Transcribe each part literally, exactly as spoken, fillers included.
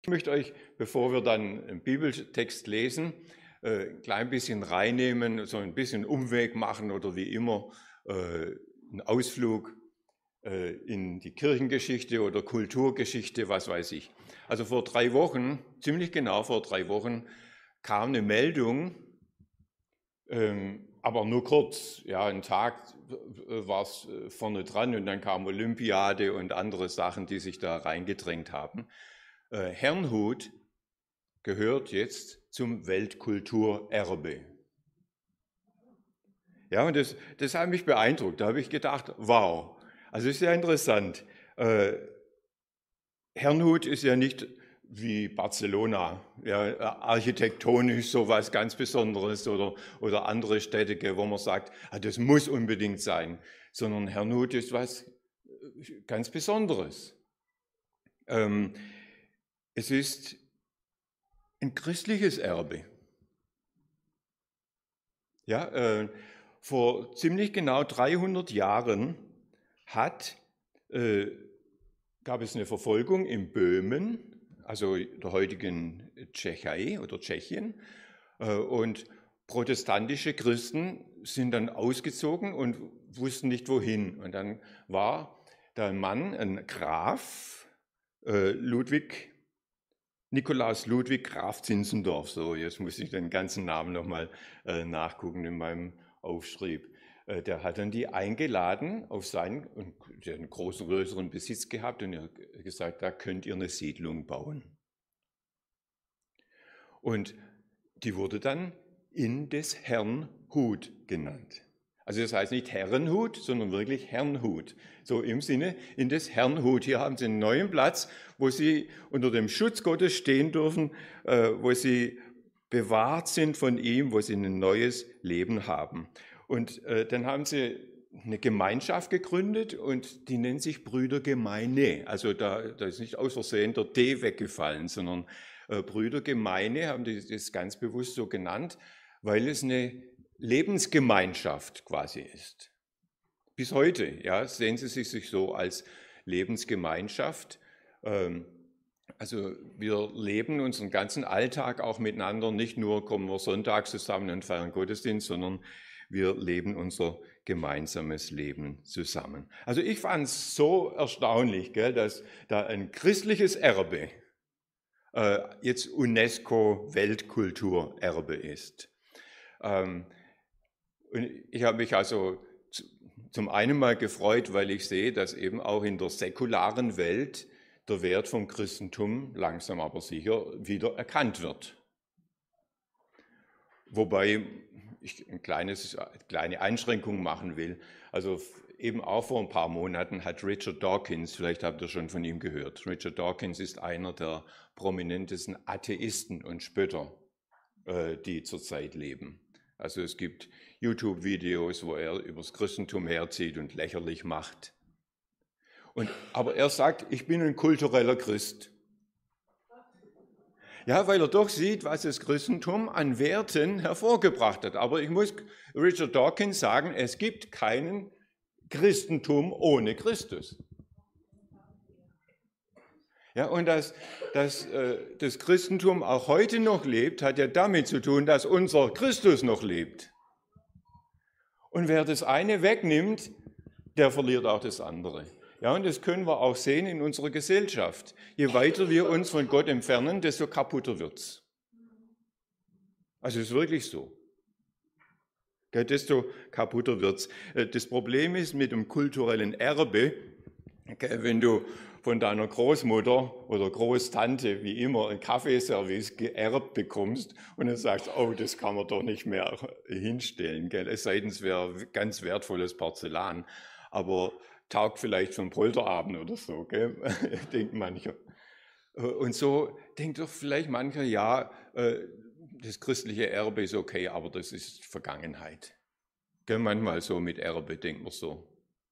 Ich möchte euch, bevor wir dann einen Bibeltext lesen, ein klein bisschen reinnehmen, so ein bisschen Umweg machen oder wie immer einen Ausflug in die Kirchengeschichte oder Kulturgeschichte, was weiß ich. Also vor drei Wochen, ziemlich genau vor drei Wochen, kam eine Meldung, aber nur kurz, ja, einen Tag war es vorne dran und dann kam Olympiade und andere Sachen, die sich da reingedrängt haben. Herrnhut gehört jetzt zum Weltkulturerbe. Ja, und das, das hat mich beeindruckt. Da habe ich gedacht, wow, also ist ja interessant. Äh, Herrnhut ist ja nicht wie Barcelona, ja, architektonisch sowas ganz Besonderes oder, oder andere Städte, wo man sagt, ah, das muss unbedingt sein, sondern Herrnhut ist was ganz Besonderes. Ähm, Es ist ein christliches Erbe. Ja, äh, vor ziemlich genau dreihundert Jahren hat, äh, gab es eine Verfolgung in Böhmen, also der heutigen Tschechei oder Tschechien, äh, und protestantische Christen sind dann ausgezogen und wussten nicht wohin. Und dann war da ein Mann, ein Graf, äh, Ludwig Nikolaus Ludwig Graf Zinzendorf, so jetzt muss ich den ganzen Namen nochmal äh, nachgucken in meinem Aufschrieb. Äh, der hat dann die eingeladen auf seinen, und der hat einen großen, größeren Besitz gehabt und er hat gesagt, da könnt ihr eine Siedlung bauen. Und die wurde dann in des Herrn Hut genannt. Also das heißt nicht Herrenhut, sondern wirklich Herrnhut. So im Sinne, in des Herrnhut. Hier haben sie einen neuen Platz, wo sie unter dem Schutz Gottes stehen dürfen, wo sie bewahrt sind von ihm, wo sie ein neues Leben haben. Und dann haben sie eine Gemeinschaft gegründet und die nennt sich Brüdergemeine. Also da, da ist nicht aus Versehen der D weggefallen, sondern Brüdergemeine haben die das ganz bewusst so genannt, weil es eine Lebensgemeinschaft quasi ist. Bis heute, ja, sehen Sie sich so als Lebensgemeinschaft. Also wir leben unseren ganzen Alltag auch miteinander, nicht nur kommen wir sonntags zusammen und feiern Gottesdienst, sondern wir leben unser gemeinsames Leben zusammen. Also ich fand es so erstaunlich, gell, dass da ein christliches Erbe äh, jetzt UNESCO-Weltkulturerbe ist. Ähm, Und ich habe mich also zum einen mal gefreut, weil ich sehe, dass eben auch in der säkularen Welt der Wert vom Christentum langsam aber sicher wieder erkannt wird. Wobei ich eine kleines, kleine Einschränkung machen will. Also eben auch vor ein paar Monaten hat Richard Dawkins, vielleicht habt ihr schon von ihm gehört, Richard Dawkins ist einer der prominentesten Atheisten und Spötter, die zurzeit leben. Also es gibt YouTube-Videos, wo er übers Christentum herzieht und lächerlich macht. Und, aber er sagt, ich bin ein kultureller Christ. Ja, weil er doch sieht, was das Christentum an Werten hervorgebracht hat. Aber ich muss Richard Dawkins sagen, es gibt keinen Christentum ohne Christus. Ja, und dass, dass äh, das Christentum auch heute noch lebt, hat ja damit zu tun, dass unser Christus noch lebt. Und wer das eine wegnimmt, der verliert auch das andere. Ja, und das können wir auch sehen in unserer Gesellschaft. Je weiter wir uns von Gott entfernen, desto kaputter wird's. Also es ist wirklich so. Ja, desto kaputter wird's. Das Problem ist mit dem kulturellen Erbe, wenn du von deiner Großmutter oder Großtante, wie immer, ein Kaffeeservice geerbt bekommst und dann sagst, oh, das kann man doch nicht mehr hinstellen, gell? Es sei denn, es wäre ganz wertvolles Porzellan, aber taugt vielleicht für einen Polterabend oder so, gell? Denkt mancher. Und so denkt doch vielleicht mancher, ja, das christliche Erbe ist okay, aber das ist Vergangenheit. Gell? Manchmal so mit Erbe denkt man so.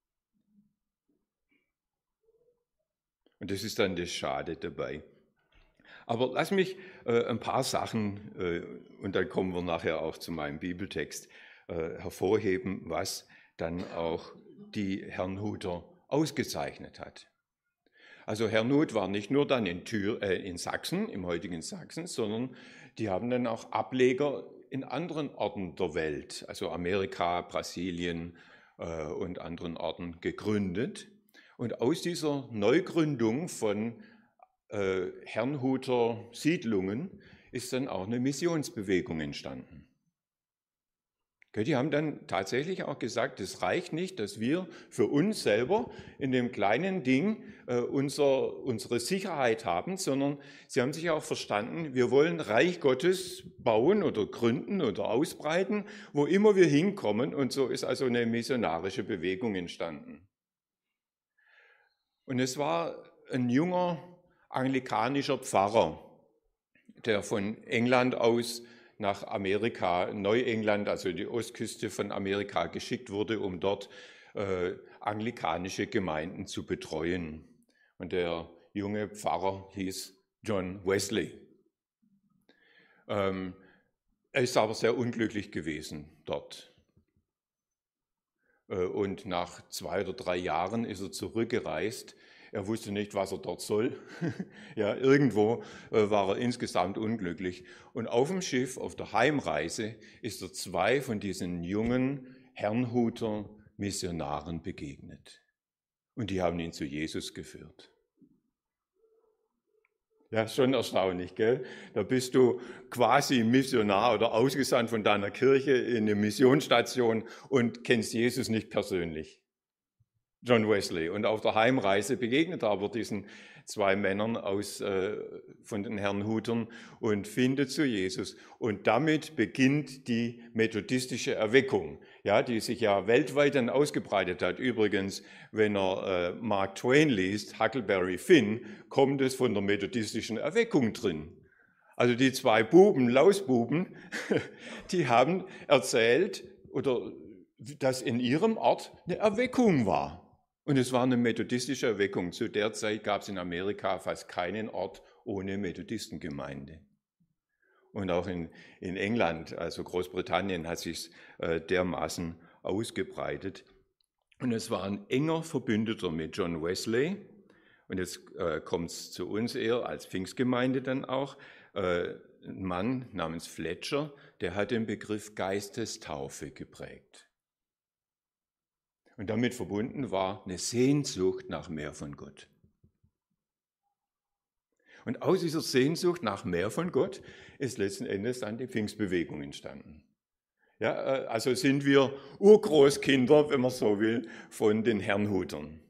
Und das ist dann das Schade dabei. Aber lass mich äh, ein paar Sachen, äh, und dann kommen wir nachher auch zu meinem Bibeltext, äh, hervorheben, was dann auch die Herrnhuter ausgezeichnet hat. Also Herrnhut war nicht nur dann in, Thür, äh, in Sachsen, im heutigen Sachsen, sondern die haben dann auch Ableger in anderen Orten der Welt, also Amerika, Brasilien äh, und anderen Orten gegründet. Und aus dieser Neugründung von äh, Herrnhuter Siedlungen ist dann auch eine Missionsbewegung entstanden. Die haben dann tatsächlich auch gesagt, es reicht nicht, dass wir für uns selber in dem kleinen Ding äh, unser, unsere Sicherheit haben, sondern sie haben sich auch verstanden, wir wollen Reich Gottes bauen oder gründen oder ausbreiten, wo immer wir hinkommen. Und so ist also eine missionarische Bewegung entstanden. Und es war ein junger anglikanischer Pfarrer, der von England aus nach Amerika, Neuengland, also die Ostküste von Amerika, geschickt wurde, um dort äh, anglikanische Gemeinden zu betreuen. Und der junge Pfarrer hieß John Wesley. Ähm, er ist aber sehr unglücklich gewesen dort. Äh, und nach zwei oder drei Jahren ist er zurückgereist. Er wusste nicht, was er dort soll. Ja, irgendwo äh, war er insgesamt unglücklich. Und auf dem Schiff, auf der Heimreise, ist er zwei von diesen jungen Herrnhuter Missionaren begegnet. Und die haben ihn zu Jesus geführt. Ja, schon erstaunlich, gell? Da bist du quasi Missionar oder ausgesandt von deiner Kirche in eine Missionsstation und kennst Jesus nicht persönlich. John Wesley. Und auf der Heimreise begegnet er aber diesen zwei Männern aus, äh, von den Herrnhutern und findet zu Jesus. Und damit beginnt die methodistische Erweckung, ja, die sich ja weltweit dann ausgebreitet hat. Übrigens, wenn er äh, Mark Twain liest, Huckleberry Finn, kommt es von der methodistischen Erweckung drin. Also die zwei Buben, Lausbuben, die haben erzählt, oder dass in ihrem Ort eine Erweckung war. Und es war eine methodistische Erweckung. Zu der Zeit gab es in Amerika fast keinen Ort ohne Methodistengemeinde. Und auch in, in England, also Großbritannien, hat sich äh, dermaßen ausgebreitet. Und es war ein enger Verbündeter mit John Wesley. Und jetzt äh, kommt es zu uns eher als Pfingstgemeinde dann auch. Äh, ein Mann namens Fletcher, der hat den Begriff Geistestaufe geprägt. Und damit verbunden war eine Sehnsucht nach mehr von Gott. Und aus dieser Sehnsucht nach mehr von Gott ist letzten Endes dann die Pfingstbewegung entstanden. Ja, also sind wir Urgroßkinder, wenn man so will, von den Herrnhutern.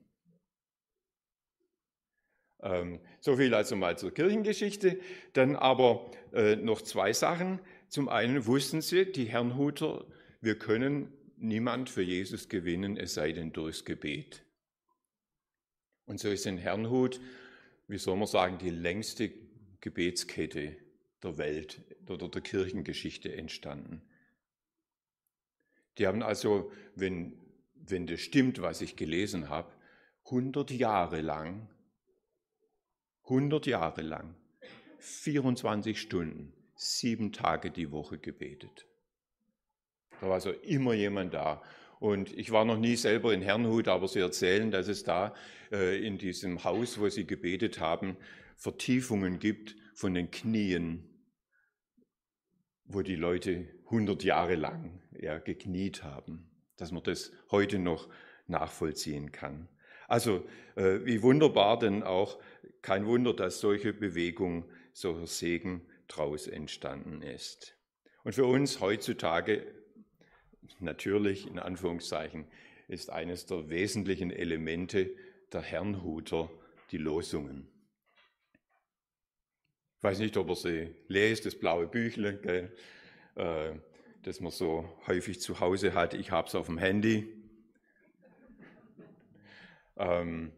Ähm, so viel also mal zur Kirchengeschichte. Dann aber äh, noch zwei Sachen. Zum einen wussten sie, die Herrnhuter, wir können niemand für Jesus gewinnen, es sei denn durchs Gebet. Und so ist in Herrnhut, wie soll man sagen, die längste Gebetskette der Welt oder der Kirchengeschichte entstanden. Die haben also, wenn, wenn das stimmt, was ich gelesen habe, hundert Jahre lang, hundert Jahre lang, vierundzwanzig Stunden, sieben Tage die Woche gebetet. Da war also immer jemand da. Und ich war noch nie selber in Herrnhut, aber sie erzählen, dass es da äh, in diesem Haus, wo sie gebetet haben, Vertiefungen gibt von den Knien, wo die Leute hundert Jahre lang ja, gekniet haben, dass man das heute noch nachvollziehen kann. Also äh, wie wunderbar denn auch, kein Wunder, dass solche Bewegung, solcher Segen draus entstanden ist. Und für uns heutzutage natürlich, in Anführungszeichen, ist eines der wesentlichen Elemente der Herrnhuter die Losungen. Ich weiß nicht, ob ihr sie lest, das blaue Büchle, gell, äh, das man so häufig zu Hause hat. Ich habe es auf dem Handy. Ähm,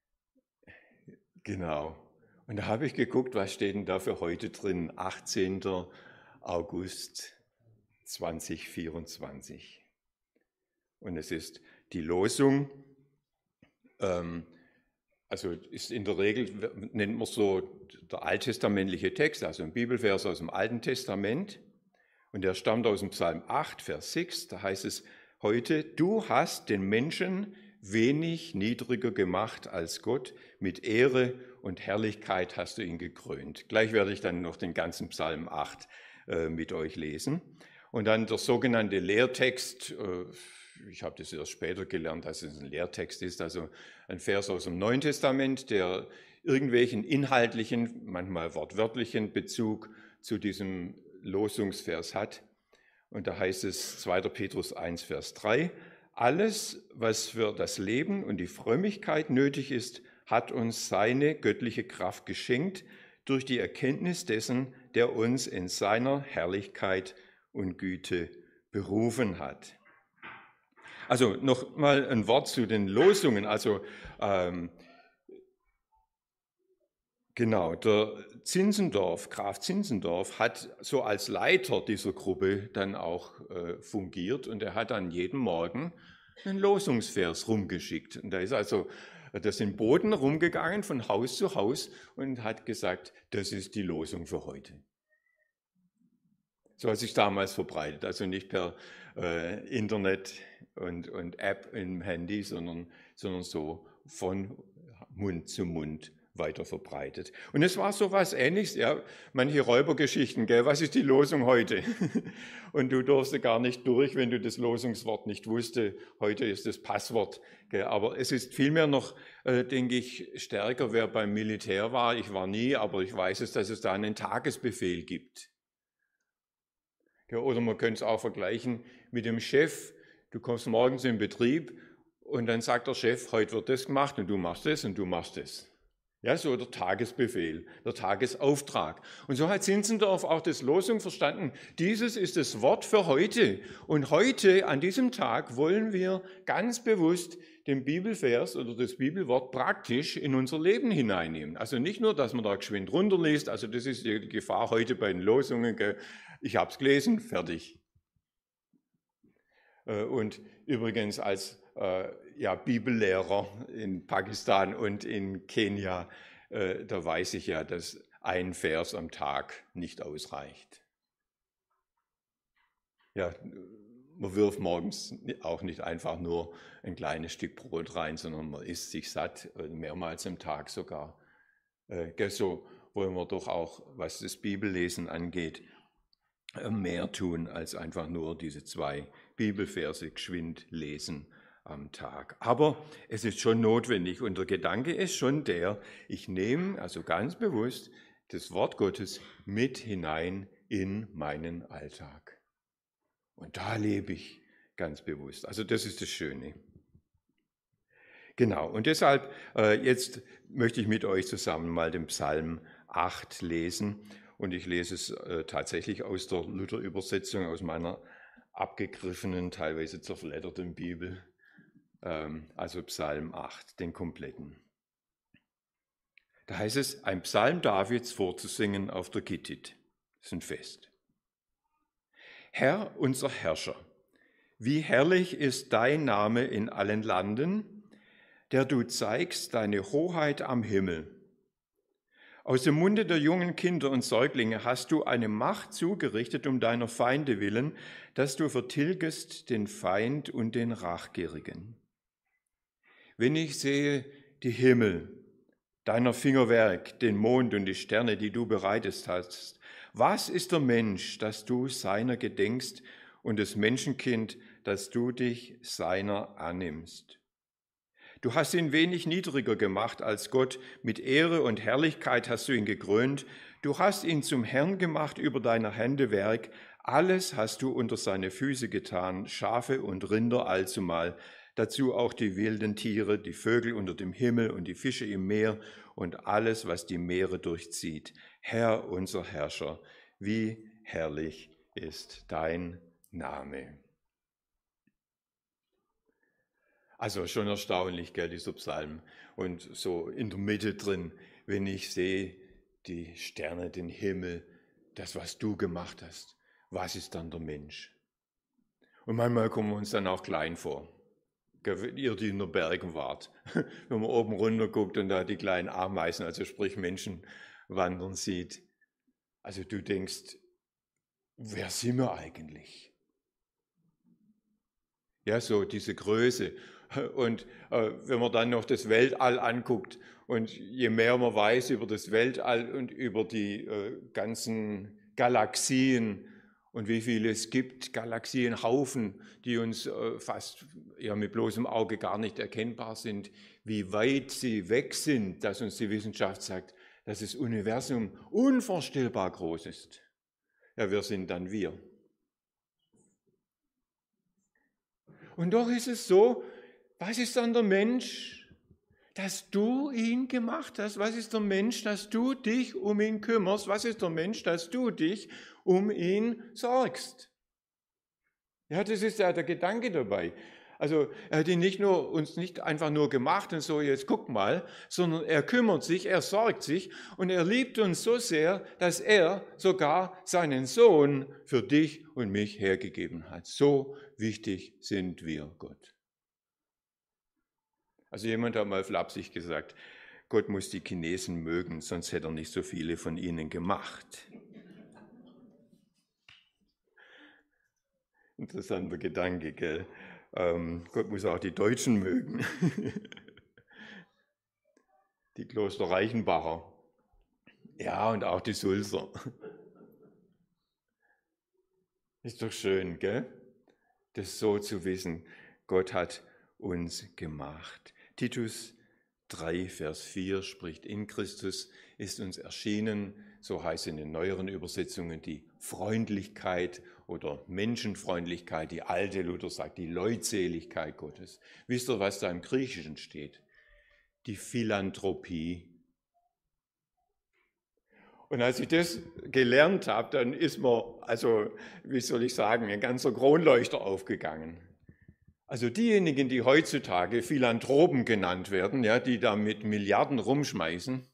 genau. Und da habe ich geguckt, was steht denn da für heute drin? achtzehnten August zweitausendvierundzwanzig. Und es ist die Losung, ähm, also ist in der Regel, nennt man so der alttestamentliche Text, also ein Bibelvers aus dem Alten Testament. Und der stammt aus dem Psalm acht, Vers sechs, da heißt es, heute, du hast den Menschen wenig niedriger gemacht als Gott, mit Ehre und Herrlichkeit hast du ihn gekrönt. Gleich werde ich dann noch den ganzen Psalm acht äh, mit euch lesen. Und dann der sogenannte Lehrtext, äh, ich habe das erst später gelernt, dass es ein Lehrtext ist, also ein Vers aus dem Neuen Testament, der irgendwelchen inhaltlichen, manchmal wortwörtlichen Bezug zu diesem Losungsvers hat. Und da heißt es zweiter Petrus eins, Vers drei, alles, was für das Leben und die Frömmigkeit nötig ist, hat uns seine göttliche Kraft geschenkt durch die Erkenntnis dessen, der uns in seiner Herrlichkeit und Güte berufen hat. Also noch mal ein Wort zu den Losungen. Also ähm, genau, der Zinzendorf, Graf Zinzendorf, hat so als Leiter dieser Gruppe dann auch äh, fungiert und er hat dann jeden Morgen einen Losungsvers rumgeschickt. Und da ist also das in Boden rumgegangen von Haus zu Haus und hat gesagt, das ist die Losung für heute. So hat sich damals verbreitet, also nicht per äh, Internet und, und App im Handy, sondern, sondern so von Mund zu Mund weiter verbreitet. Und es war so was Ähnliches, ja, manche Räubergeschichten, gell, was ist die Losung heute? Und du durfst gar nicht durch, wenn du das Losungswort nicht wusste. Heute ist das Passwort, gell. Aber es ist vielmehr noch, äh, denke ich, stärker, wer beim Militär war. Ich war nie, aber ich weiß es, dass es da einen Tagesbefehl gibt. Gell. Oder man könnte es auch vergleichen mit dem Chef. Du kommst morgens in den Betrieb und dann sagt der Chef, heute wird das gemacht und du machst das und du machst das. Ja, so der Tagesbefehl, der Tagesauftrag. Und so hat Zinzendorf auch das Losung verstanden. Dieses ist das Wort für heute. Und heute, an diesem Tag, wollen wir ganz bewusst den Bibelvers oder das Bibelwort praktisch in unser Leben hineinnehmen. Also nicht nur, dass man da geschwind runterliest, also das ist die Gefahr heute bei den Losungen. Ich habe es gelesen, fertig. Und übrigens als äh, ja, Bibellehrer in Pakistan und in Kenia, äh, da weiß ich ja, dass ein Vers am Tag nicht ausreicht. Ja, man wirft morgens auch nicht einfach nur ein kleines Stück Brot rein, sondern man isst sich satt, mehrmals am Tag sogar. Äh, so wollen wir doch auch, was das Bibellesen angeht, mehr tun, als einfach nur diese zwei Bibelverse geschwind lesen am Tag. Aber es ist schon notwendig und der Gedanke ist schon der, ich nehme also ganz bewusst das Wort Gottes mit hinein in meinen Alltag. Und da lebe ich ganz bewusst. Also das ist das Schöne. Genau, und deshalb äh, jetzt möchte ich mit euch zusammen mal den Psalm acht lesen. Und ich lese es äh, tatsächlich aus der Luther-Übersetzung, aus meiner abgegriffenen, teilweise zerfledderten Bibel. Ähm, also Psalm acht, den kompletten. Da heißt es, ein Psalm Davids vorzusingen auf der Gittit. Das ist ein Fest. Herr, unser Herrscher, wie herrlich ist dein Name in allen Landen, der du zeigst deine Hoheit am Himmel. Aus dem Munde der jungen Kinder und Säuglinge hast du eine Macht zugerichtet um deiner Feinde willen, dass du vertilgest den Feind und den Rachgierigen. Wenn ich sehe die Himmel, deiner Fingerwerk, den Mond und die Sterne, die du bereitet hast, was ist der Mensch, dass du seiner gedenkst, und das Menschenkind, dass du dich seiner annimmst? Du hast ihn wenig niedriger gemacht als Gott, mit Ehre und Herrlichkeit hast du ihn gekrönt, du hast ihn zum Herrn gemacht über deiner Hände Werk, alles hast du unter seine Füße getan, Schafe und Rinder allzumal, dazu auch die wilden Tiere, die Vögel unter dem Himmel und die Fische im Meer und alles, was die Meere durchzieht. Herr, unser Herrscher, wie herrlich ist dein Name. Also schon erstaunlich, gell, dieser Psalm. Und so in der Mitte drin, wenn ich sehe die Sterne, den Himmel, das, was du gemacht hast, was ist dann der Mensch? Und manchmal kommen wir uns dann auch klein vor. Ihr, die in den Bergen wart, wenn man oben runter guckt und da die kleinen Ameisen, also sprich Menschen, wandern sieht. Also du denkst, wer sind wir eigentlich? Ja, so diese Größe. Und äh, wenn man dann noch das Weltall anguckt und je mehr man weiß über das Weltall und über die äh, ganzen Galaxien und wie viele es gibt, Galaxienhaufen, die uns äh, fast ja, mit bloßem Auge gar nicht erkennbar sind, wie weit sie weg sind, dass uns die Wissenschaft sagt, dass das Universum unvorstellbar groß ist. Ja, wer sind dann wir? Und doch ist es so, was ist dann der Mensch, dass du ihn gemacht hast? Was ist der Mensch, dass du dich um ihn kümmerst? Was ist der Mensch, dass du dich um ihn sorgst? Ja, das ist ja der Gedanke dabei. Also er hat ihn nicht nur, uns nicht einfach nur gemacht und so, jetzt guck mal, sondern er kümmert sich, er sorgt sich und er liebt uns so sehr, dass er sogar seinen Sohn für dich und mich hergegeben hat. So wichtig sind wir Gott. Also jemand hat mal flapsig gesagt, Gott muss die Chinesen mögen, sonst hätte er nicht so viele von ihnen gemacht. Interessanter Gedanke, gell? Ähm, Gott muss auch die Deutschen mögen. Die Kloster Reichenbacher. Ja, und auch die Sulzer. Ist doch schön, gell? Das so zu wissen. Gott hat uns gemacht. Titus drei, Vers vier spricht, in Christus ist uns erschienen, so heißt in den neueren Übersetzungen, die Freundlichkeit oder Menschenfreundlichkeit, die alte Luther sagt, die Leutseligkeit Gottes. Wisst ihr, was da im Griechischen steht? Die Philanthropie. Und als ich das gelernt habe, dann ist mir, also wie soll ich sagen, ein ganzer Kronleuchter aufgegangen. Also diejenigen, die heutzutage Philanthropen genannt werden, ja, die da mit Milliarden rumschmeißen.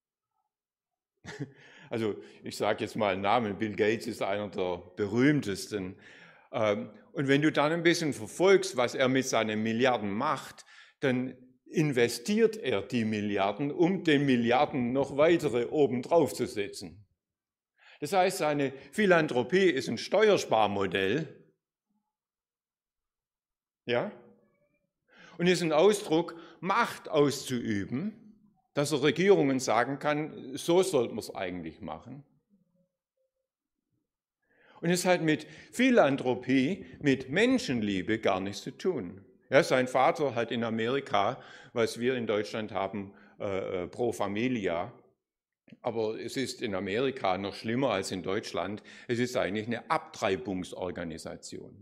Also ich sage jetzt mal einen Namen, Bill Gates ist einer der berühmtesten. Und wenn du dann ein bisschen verfolgst, was er mit seinen Milliarden macht, dann investiert er die Milliarden, um den Milliarden noch weitere obendrauf zu setzen. Das heißt, seine Philanthropie ist ein Steuersparmodell, ja, und ist ein Ausdruck, Macht auszuüben, dass er Regierungen sagen kann, so sollte man es eigentlich machen. Und es hat mit Philanthropie, mit Menschenliebe gar nichts zu tun. Ja, sein Vater hat in Amerika, was wir in Deutschland haben, äh, Pro Familia, aber es ist in Amerika noch schlimmer als in Deutschland, es ist eigentlich eine Abtreibungsorganisation.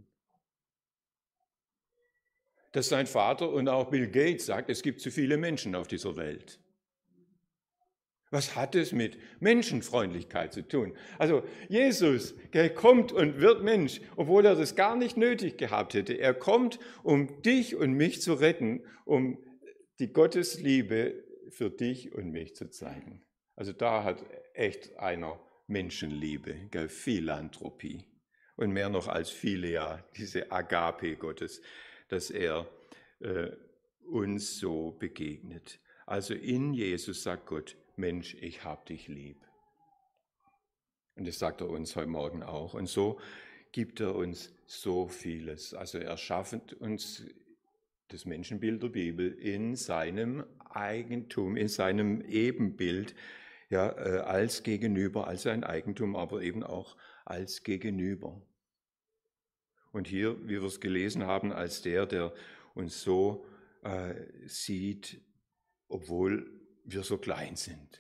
Dass sein Vater und auch Bill Gates sagt, es gibt zu viele Menschen auf dieser Welt. Was hat es mit Menschenfreundlichkeit zu tun? Also Jesus, der kommt und wird Mensch, obwohl er das gar nicht nötig gehabt hätte. Er kommt, um dich und mich zu retten, um die Gottesliebe für dich und mich zu zeigen. Also da hat echt einer Menschenliebe, gell, Philanthropie und mehr noch als Philia, diese Agape Gottes, dass er äh, uns so begegnet. Also in Jesus sagt Gott, Mensch, ich hab dich lieb. Und das sagt er uns heute Morgen auch. Und so gibt er uns so vieles. Also er schafft uns das Menschenbild der Bibel in seinem Eigentum, in seinem Ebenbild, ja, als Gegenüber, als sein Eigentum, aber eben auch als Gegenüber. Und hier, wie wir es gelesen haben, als der, der uns so äh, sieht, obwohl wir so klein sind.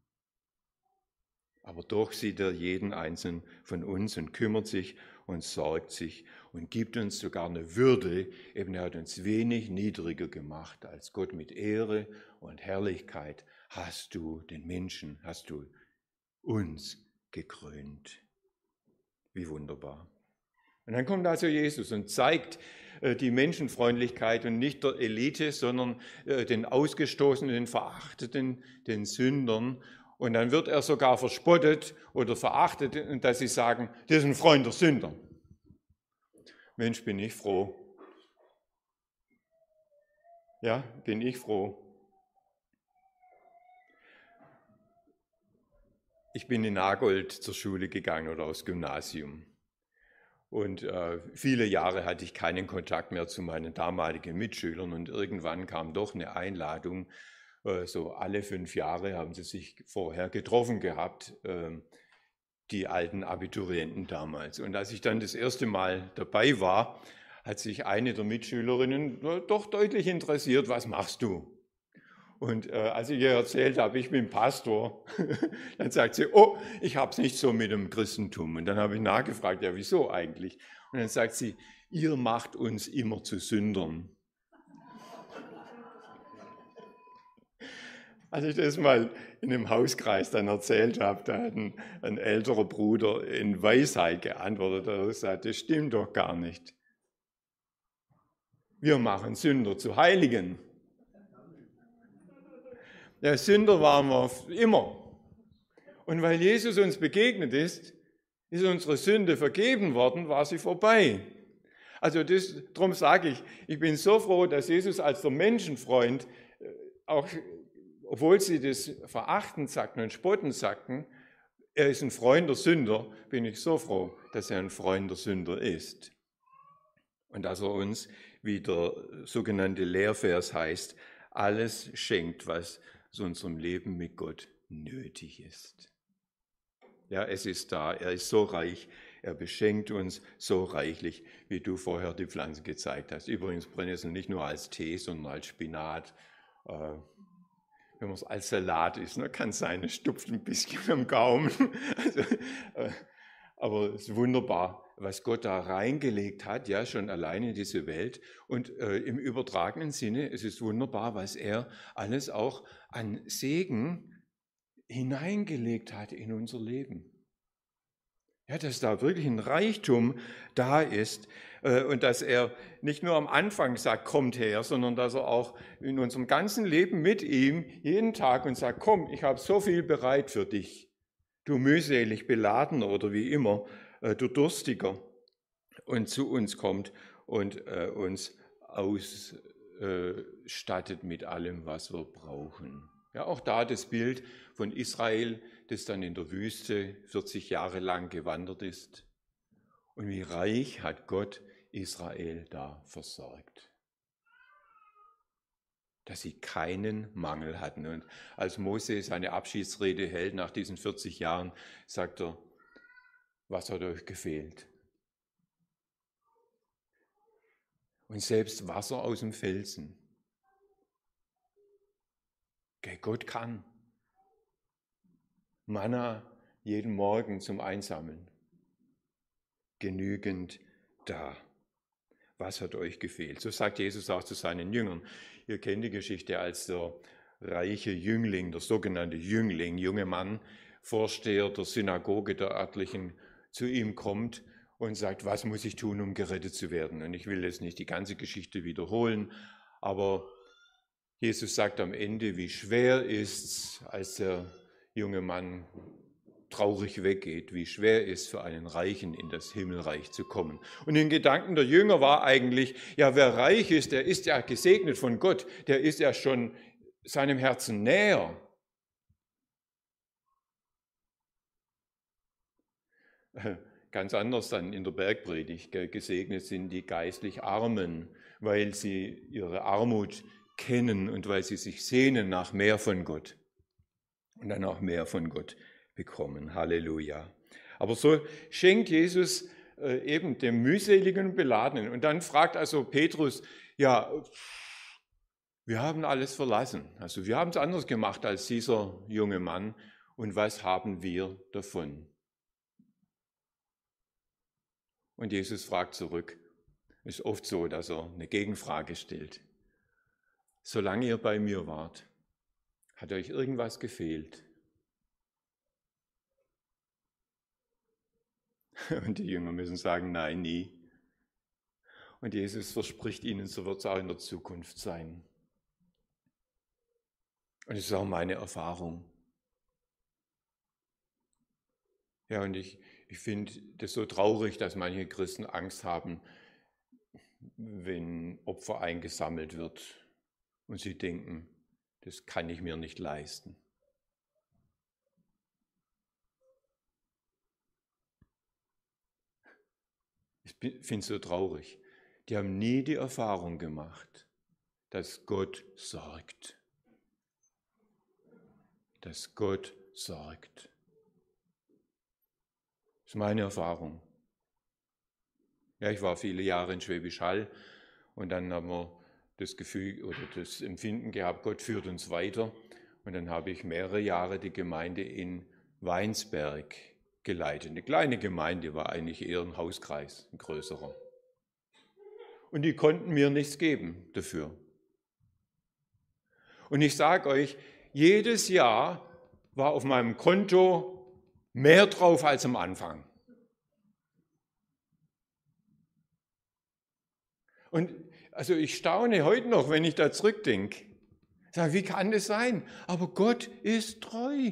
Aber doch sieht er jeden Einzelnen von uns und kümmert sich und sorgt sich und gibt uns sogar eine Würde. Eben er hat uns wenig niedriger gemacht als Gott. Mit Ehre und Herrlichkeit hast du den Menschen, hast du uns gekrönt. Wie wunderbar. Und dann kommt also Jesus und zeigt äh, die Menschenfreundlichkeit und nicht der Elite, sondern äh, den Ausgestoßenen, den Verachteten, den Sündern. Und dann wird er sogar verspottet oder verachtet, und dass sie sagen, das ist ein Freund der Sünder. Mensch, bin ich froh. Ja, bin ich froh. Ich bin in Nagold zur Schule gegangen oder aufs Gymnasium. Und äh, viele Jahre hatte ich keinen Kontakt mehr zu meinen damaligen Mitschülern und irgendwann kam doch eine Einladung. Äh, so alle fünf Jahre haben sie sich vorher getroffen gehabt, äh, die alten Abiturienten damals. Und als ich dann das erste Mal dabei war, hat sich eine der Mitschülerinnen doch deutlich interessiert, was machst du? Und äh, als ich ihr erzählt habe, ich bin Pastor, dann sagt sie, oh, ich habe es nicht so mit dem Christentum. Und dann habe ich nachgefragt, ja, wieso eigentlich? Und dann sagt sie, ihr macht uns immer zu Sündern. Als ich das mal in einem Hauskreis dann erzählt habe, da hat ein, ein älterer Bruder in Weisheit geantwortet, er hat gesagt, das stimmt doch gar nicht. Wir machen Sünder zu Heiligen. Ja, Sünder waren wir immer. Und weil Jesus uns begegnet ist, ist unsere Sünde vergeben worden, war sie vorbei. Also das, darum sage ich, ich bin so froh, dass Jesus als der Menschenfreund, auch obwohl sie das verachtend sagten und spottend sagten, er ist ein Freund der Sünder, bin ich so froh, dass er ein Freund der Sünder ist. Und dass er uns, wie der sogenannte Lehrvers heißt, alles schenkt, was zu unserem Leben mit Gott nötig ist. Ja, es ist da, er ist so reich, er beschenkt uns so reichlich, wie du vorher die Pflanze gezeigt hast. Übrigens Brennnessel nicht nur als Tee, sondern als Spinat. Äh, wenn man es als Salat isst, ne, kann es sein, es stupft ein bisschen am Gaumen. Also, äh, aber es ist wunderbar, was Gott da reingelegt hat, ja, schon allein in diese Welt. Und äh, im übertragenen Sinne, es ist wunderbar, was er alles auch an Segen hineingelegt hat in unser Leben. Ja, dass da wirklich ein Reichtum da ist äh, und dass er nicht nur am Anfang sagt, kommt her, sondern dass er auch in unserem ganzen Leben mit ihm jeden Tag und sagt, komm, ich habe so viel bereit für dich. Du mühselig beladener oder wie immer, äh, du Durstiger, und zu uns kommt und äh, uns ausstattet mit allem, was wir brauchen. Ja, auch da das Bild von Israel, das dann in der Wüste vierzig Jahre lang gewandert ist. Und wie reich hat Gott Israel da versorgt. Dass sie keinen Mangel hatten. Und als Mose seine Abschiedsrede hält nach diesen vierzig Jahren, sagt er, was hat euch gefehlt? Und selbst Wasser aus dem Felsen. Gott kann. Manna jeden Morgen zum Einsammeln. Genügend da. Was hat euch gefehlt? So sagt Jesus auch zu seinen Jüngern. Ihr kennt die Geschichte, als der reiche Jüngling, der sogenannte Jüngling, junge Mann, Vorsteher der Synagoge der örtlichen, zu ihm kommt und sagt, was muss ich tun, um gerettet zu werden? Und ich will jetzt nicht die ganze Geschichte wiederholen, aber Jesus sagt am Ende, wie schwer ist's, als der junge Mann traurig weggeht, wie schwer ist für einen Reichen in das Himmelreich zu kommen. Und in Gedanken der Jünger war eigentlich, ja, wer reich ist, der ist ja gesegnet von Gott, der ist ja schon seinem Herzen näher. Ganz anders dann in der Bergpredigt, gesegnet sind die geistlich Armen, weil sie ihre Armut kennen und weil sie sich sehnen nach mehr von Gott und dann auch mehr von Gott bekommen. Halleluja. Aber so schenkt Jesus äh, eben dem mühseligen und Beladenen. Und dann fragt also Petrus, ja, wir haben alles verlassen. Also wir haben es anders gemacht als dieser junge Mann. Und was haben wir davon? Und Jesus fragt zurück. Ist oft so, dass er eine Gegenfrage stellt. Solange ihr bei mir wart, hat euch irgendwas gefehlt? Und die Jünger müssen sagen, nein, nie. Und Jesus verspricht ihnen, so wird es auch in der Zukunft sein. Und das ist auch meine Erfahrung. Ja, und ich, ich finde das so traurig, dass manche Christen Angst haben, wenn Opfer eingesammelt wird und sie denken, das kann ich mir nicht leisten. finde es so traurig. Die haben nie die Erfahrung gemacht, dass Gott sorgt. Dass Gott sorgt. Das ist meine Erfahrung. Ja, ich war viele Jahre in Schwäbisch Hall und dann haben wir das Gefühl oder das Empfinden gehabt, Gott führt uns weiter. Und dann habe ich mehrere Jahre die Gemeinde in Weinsberg geleitet. Eine kleine Gemeinde, war eigentlich eher ein Hauskreis, ein größerer. Und die konnten mir nichts geben dafür. Und ich sage euch, jedes Jahr war auf meinem Konto mehr drauf als am Anfang. Und also ich staune heute noch, wenn ich da zurückdenke. Ich sage, wie kann das sein? Aber Gott ist treu.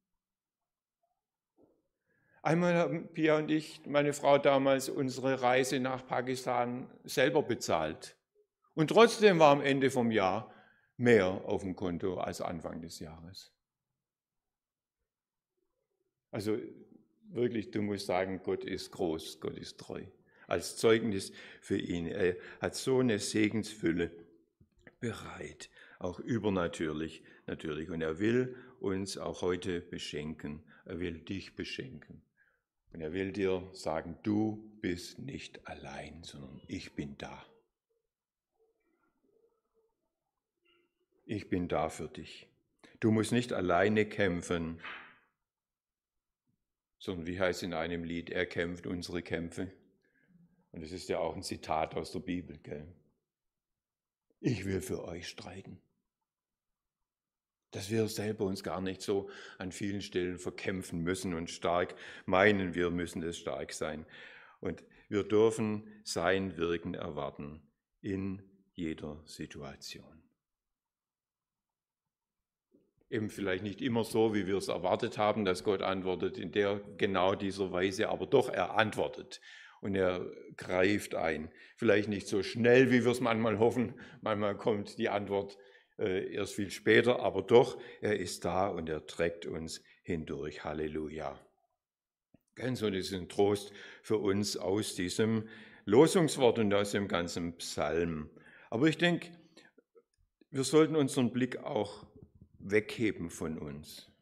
Einmal haben Pia und ich, meine Frau damals, unsere Reise nach Pakistan selber bezahlt. Und trotzdem war am Ende vom Jahr mehr auf dem Konto als Anfang des Jahres. Also wirklich, du musst sagen, Gott ist groß, Gott ist treu. Als Zeugnis für ihn. Er hat so eine Segensfülle bereit, auch übernatürlich natürlich. Und er will uns auch heute beschenken. Er will dich beschenken. Und er will dir sagen, du bist nicht allein, sondern ich bin da. Ich bin da für dich. Du musst nicht alleine kämpfen, sondern wie heißt in einem Lied, er kämpft unsere Kämpfe. Und das ist ja auch ein Zitat aus der Bibel, gell? Ich will für euch streiten. Dass wir selber uns gar nicht so an vielen Stellen verkämpfen müssen und stark meinen, wir müssen es stark sein. Und wir dürfen sein Wirken erwarten in jeder Situation. Eben vielleicht nicht immer so, wie wir es erwartet haben, dass Gott antwortet in der genau dieser Weise, aber doch er antwortet. Und er greift ein. Vielleicht nicht so schnell, wie wir es manchmal hoffen. Manchmal kommt die Antwort äh, erst viel später, aber doch, er ist da und er trägt uns hindurch. Halleluja. Ganz so, das ist ein Trost für uns aus diesem Losungswort und aus dem ganzen Psalm. Aber ich denke, wir sollten unseren Blick auch wegheben von uns.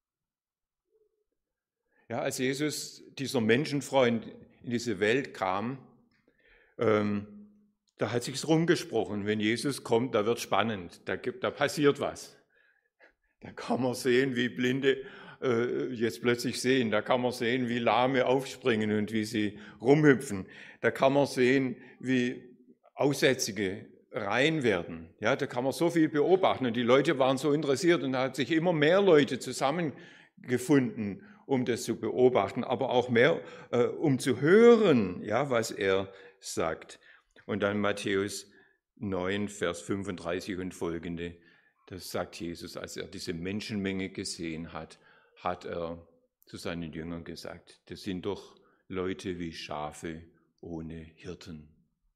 Ja, als Jesus, dieser Menschenfreund, in diese Welt kam, ähm, da hat sich's rumgesprochen. Wenn Jesus kommt, da wird spannend, da, gibt, da passiert was. Da kann man sehen, wie Blinde äh, jetzt plötzlich sehen. Da kann man sehen, wie Lahme aufspringen und wie sie rumhüpfen. Da kann man sehen, wie Aussätzige rein werden. Ja, da kann man so viel beobachten. Und die Leute waren so interessiert und da hat sich immer mehr Leute zusammengefunden, um das zu beobachten, aber auch mehr, äh, um zu hören, ja, was er sagt. Und dann Matthäus neun, Vers fünfunddreißig und folgende, das sagt Jesus, als er diese Menschenmenge gesehen hat, hat er zu seinen Jüngern gesagt, das sind doch Leute wie Schafe ohne Hirten.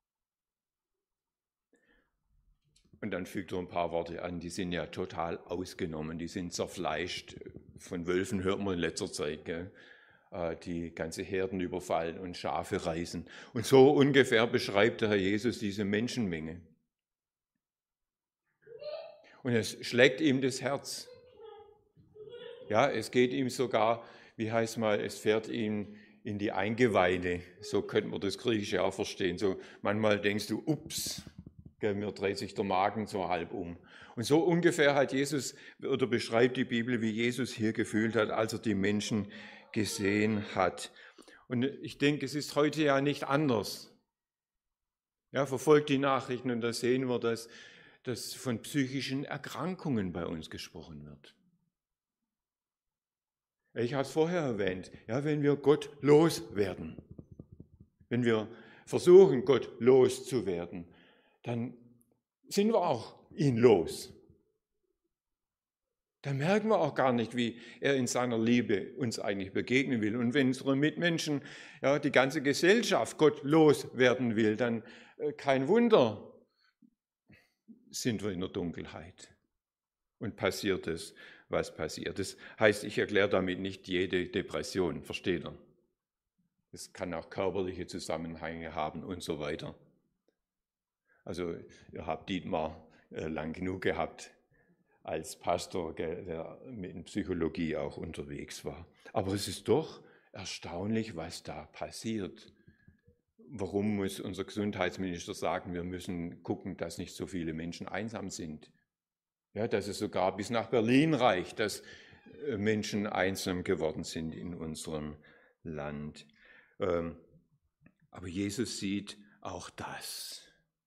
Und dann fügt er ein paar Worte an, die sind ja total ausgenommen, die sind zerfleischt. Von Wölfen hört man in letzter Zeit, gell? Die ganze Herden überfallen und Schafe reißen. Und so ungefähr beschreibt der Herr Jesus diese Menschenmenge. Und es schlägt ihm das Herz. Ja, es geht ihm sogar, wie heißt mal, es fährt ihm in die Eingeweide. So könnte man das Griechische auch verstehen. So manchmal denkst du, ups, mir dreht sich der Magen so halb um. Und so ungefähr hat Jesus, oder beschreibt die Bibel, wie Jesus hier gefühlt hat, als er die Menschen gesehen hat. Und ich denke, es ist heute ja nicht anders. Ja, verfolgt die Nachrichten und da sehen wir, dass, dass von psychischen Erkrankungen bei uns gesprochen wird. Ich habe es vorher erwähnt, ja, wenn wir Gott loswerden, wenn wir versuchen, Gott loszuwerden, dann sind wir auch ihn los. Dann merken wir auch gar nicht, wie er in seiner Liebe uns eigentlich begegnen will. Und wenn unsere Mitmenschen, ja, die ganze Gesellschaft Gott loswerden will, dann äh, kein Wunder, sind wir in der Dunkelheit. Und passiert es, was passiert. Das heißt, ich erkläre damit nicht jede Depression, versteht ihr? Es kann auch körperliche Zusammenhänge haben und so weiter. Also ihr habt Dietmar äh, lang genug gehabt als Pastor, der mit Psychologie auch unterwegs war. Aber es ist doch erstaunlich, was da passiert. Warum muss unser Gesundheitsminister sagen, wir müssen gucken, dass nicht so viele Menschen einsam sind? Ja, dass es sogar bis nach Berlin reicht, dass Menschen einsam geworden sind in unserem Land. Aber Jesus sieht auch das.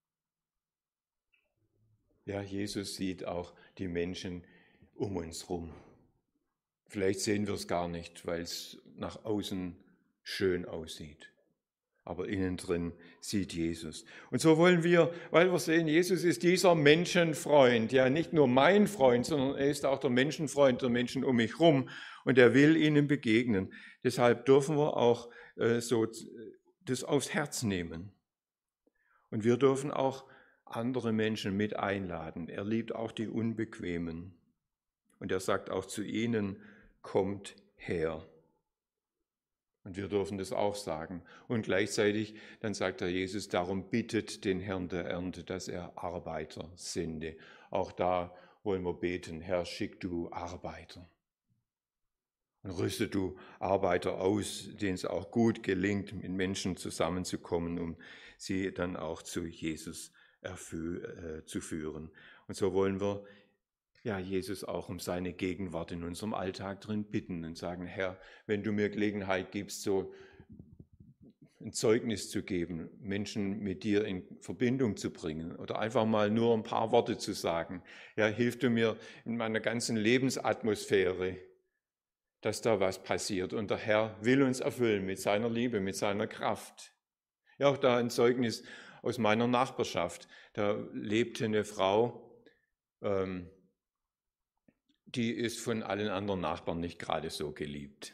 Ja, Jesus sieht auch die Menschen um uns herum. Vielleicht sehen wir es gar nicht, weil es nach außen schön aussieht. Aber innen drin sieht Jesus. Und so wollen wir, weil wir sehen, Jesus ist dieser Menschenfreund, ja nicht nur mein Freund, sondern er ist auch der Menschenfreund der Menschen um mich herum und er will ihnen begegnen. Deshalb dürfen wir auch äh, so das aufs Herz nehmen. Und wir dürfen auch andere Menschen mit einladen. Er liebt auch die Unbequemen. Und er sagt auch zu ihnen, kommt her. Und wir dürfen das auch sagen. Und gleichzeitig, dann sagt der Jesus, darum bittet den Herrn der Ernte, dass er Arbeiter sende. Auch da wollen wir beten, Herr, schick du Arbeiter. Und rüste du Arbeiter aus, denen es auch gut gelingt, mit Menschen zusammenzukommen, um sie dann auch zu Jesus erfü- äh, zu führen. Und so wollen wir ja, Jesus auch um seine Gegenwart in unserem Alltag drin bitten und sagen, Herr, wenn du mir Gelegenheit gibst, so ein Zeugnis zu geben, Menschen mit dir in Verbindung zu bringen oder einfach mal nur ein paar Worte zu sagen, ja, hilf du mir in meiner ganzen Lebensatmosphäre, dass da was passiert. Und der Herr will uns erfüllen mit seiner Liebe, mit seiner Kraft. Ja, auch da ein Zeugnis aus meiner Nachbarschaft. Da lebte eine Frau, ähm, die ist von allen anderen Nachbarn nicht gerade so geliebt.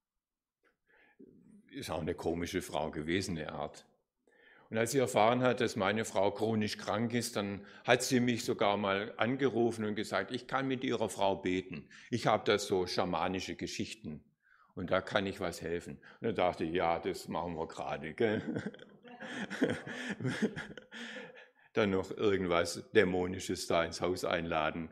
Ist auch eine komische Frau gewesen, eine Art. Und als sie erfahren hat, dass meine Frau chronisch krank ist, dann hat sie mich sogar mal angerufen und gesagt, ich kann mit ihrer Frau beten. Ich habe da so schamanische Geschichten und da kann ich was helfen. Und da dachte ich, ja, das machen wir gerade, gell? Dann noch irgendwas Dämonisches da ins Haus einladen.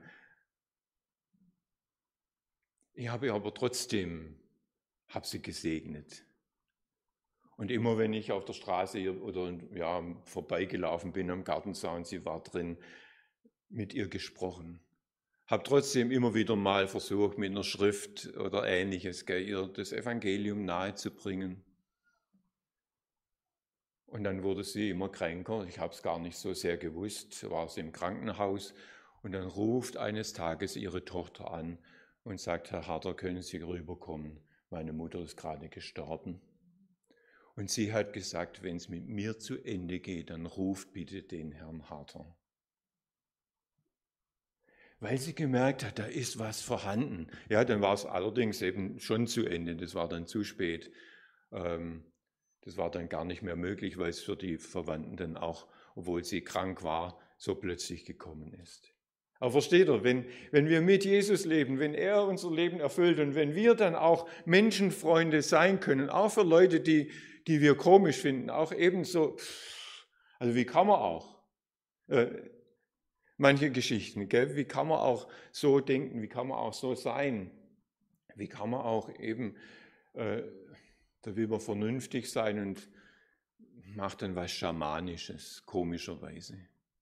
Ich habe aber trotzdem, habe sie gesegnet. Und immer wenn ich auf der Straße oder ja, vorbeigelaufen bin am Gartenzaun, sie war drin, mit ihr gesprochen. Habe trotzdem immer wieder mal versucht, mit einer Schrift oder Ähnliches, gell, ihr das Evangelium nahezubringen. Und dann wurde sie immer kränker. Ich habe es gar nicht so sehr gewusst, war sie im Krankenhaus. Und dann ruft eines Tages ihre Tochter an und sagt, Herr Harter, können Sie rüberkommen? Meine Mutter ist gerade gestorben. Und sie hat gesagt, wenn es mit mir zu Ende geht, dann ruft bitte den Herrn Harter. Weil sie gemerkt hat, da ist was vorhanden. Ja, dann war es allerdings eben schon zu Ende, das war dann zu spät. Das war dann gar nicht mehr möglich, weil es für die Verwandten dann auch, obwohl sie krank war, so plötzlich gekommen ist. Aber versteht ihr, wenn, wenn wir mit Jesus leben, wenn er unser Leben erfüllt und wenn wir dann auch Menschenfreunde sein können, auch für Leute, die, die wir komisch finden, auch ebenso, also wie kann man auch, äh, manche Geschichten, gell? Wie kann man auch so denken, wie kann man auch so sein, wie kann man auch eben, äh, da will man vernünftig sein und macht dann was Schamanisches, komischerweise.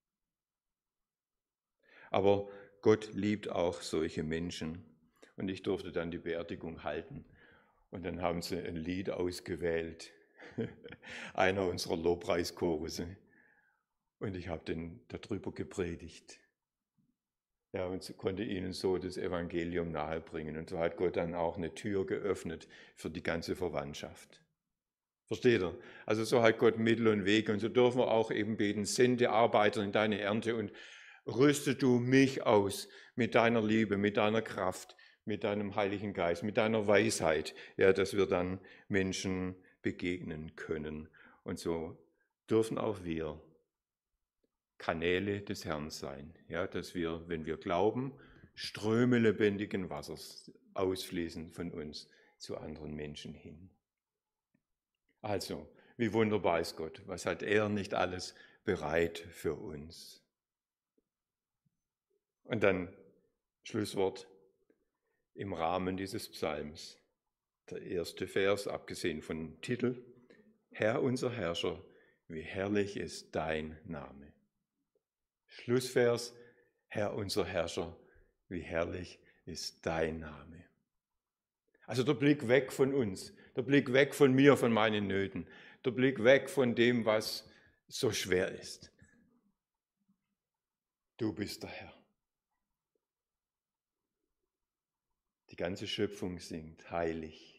Aber Gott liebt auch solche Menschen. Und ich durfte dann die Beerdigung halten. Und dann haben sie ein Lied ausgewählt, einer unserer Lobpreischoruse. Und ich habe dann darüber gepredigt. Ja, und konnte ihnen so das Evangelium nahebringen. Und so hat Gott dann auch eine Tür geöffnet für die ganze Verwandtschaft. Versteht ihr? Also so hat Gott Mittel und Wege. Und so dürfen wir auch eben beten, sende Arbeiter in deine Ernte und rüste du mich aus mit deiner Liebe, mit deiner Kraft, mit deinem Heiligen Geist, mit deiner Weisheit, ja, dass wir dann Menschen begegnen können. Und so dürfen auch wir Kanäle des Herrn sein, ja, dass wir, wenn wir glauben, Ströme lebendigen Wassers ausfließen von uns zu anderen Menschen hin. Also, wie wunderbar ist Gott. Was hat er nicht alles bereit für uns? Und dann Schlusswort im Rahmen dieses Psalms. Der erste Vers, abgesehen von Titel. Herr unser Herrscher, wie herrlich ist dein Name. Schlussvers, Herr unser Herrscher, wie herrlich ist dein Name. Also der Blick weg von uns, der Blick weg von mir, von meinen Nöten, der Blick weg von dem, was so schwer ist. Du bist der Herr. Die ganze Schöpfung singt heilig.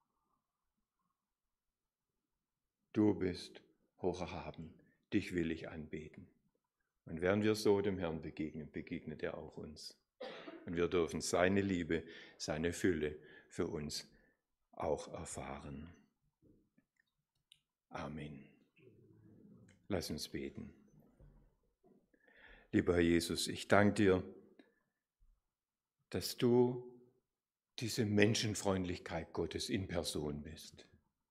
Du bist hoch erhaben, dich will ich anbeten. Und während wir so dem Herrn begegnen, begegnet er auch uns. Und wir dürfen seine Liebe, seine Fülle für uns auch erfahren. Amen. Lass uns beten. Lieber Herr Jesus, ich danke dir, dass du diese Menschenfreundlichkeit Gottes in Person bist.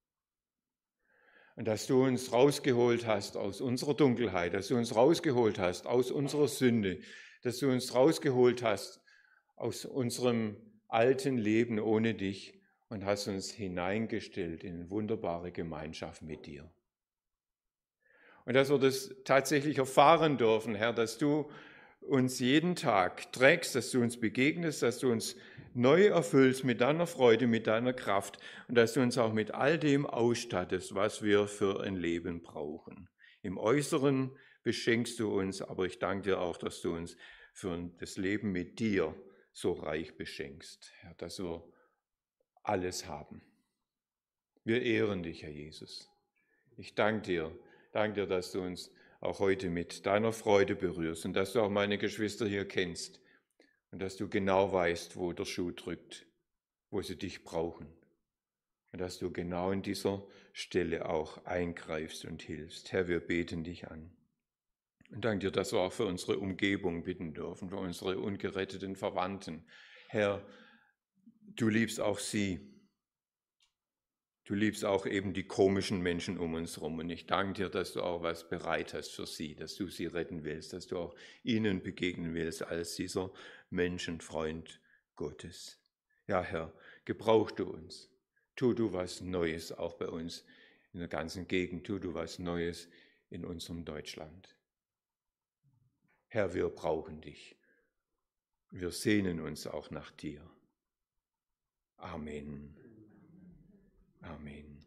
Und dass du uns rausgeholt hast aus unserer Dunkelheit, dass du uns rausgeholt hast aus unserer Sünde, dass du uns rausgeholt hast aus unserem alten Leben ohne dich und hast uns hineingestellt in eine wunderbare Gemeinschaft mit dir. Und dass wir das tatsächlich erfahren dürfen, Herr, dass du uns jeden Tag trägst, dass du uns begegnest, dass du uns neu erfüllst mit deiner Freude, mit deiner Kraft und dass du uns auch mit all dem ausstattest, was wir für ein Leben brauchen. Im Äußeren beschenkst du uns, aber ich danke dir auch, dass du uns für das Leben mit dir so reich beschenkst, Herr, dass wir alles haben. Wir ehren dich, Herr Jesus. Ich danke dir, danke dir, dass du uns auch heute mit deiner Freude berührst und dass du auch meine Geschwister hier kennst und dass du genau weißt, wo der Schuh drückt, wo sie dich brauchen und dass du genau in dieser Stelle auch eingreifst und hilfst. Herr, wir beten dich an. Und danke dir, dass wir auch für unsere Umgebung bitten dürfen, für unsere ungeretteten Verwandten. Herr, du liebst auch sie. Du liebst auch eben die komischen Menschen um uns herum. Und ich danke dir, dass du auch was bereit hast für sie, dass du sie retten willst, dass du auch ihnen begegnen willst als dieser Menschenfreund Gottes. Ja, Herr, gebrauch du uns. Tu du was Neues auch bei uns in der ganzen Gegend. Tu du was Neues in unserem Deutschland. Herr, wir brauchen dich. Wir sehnen uns auch nach dir. Amen. Amen.